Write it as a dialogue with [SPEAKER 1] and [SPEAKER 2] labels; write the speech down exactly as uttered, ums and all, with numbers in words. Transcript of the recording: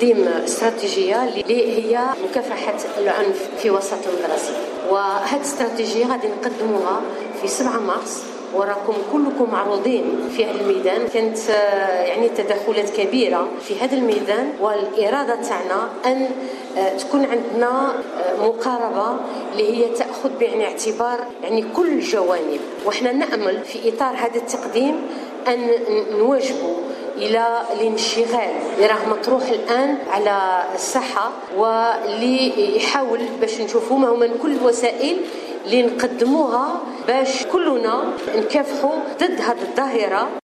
[SPEAKER 1] تقديم استراتيجية اللي هي مكافحة العنف في وسط المدرسي، وهذه الاستراتيجية غادي نقدموها في سبعة مارس وراكم كلكم معروضين في هذا الميدان. كانت يعني تدخلات كبيرة في هذا الميدان، والإرادة تاعنا أن تكون عندنا مقاربة اللي هي تأخذ بعين الاعتبار يعني كل الجوانب، وإحنا نأمل في إطار هذا التقديم أن نواجهوا إلى الانشغال اللي راه مطروح الآن على الساحة، واللي يحاول باش نشوفوا ما هما كل الوسائل اللي نقدموها باش كلنا نكافحوا ضد هذه الظاهرة.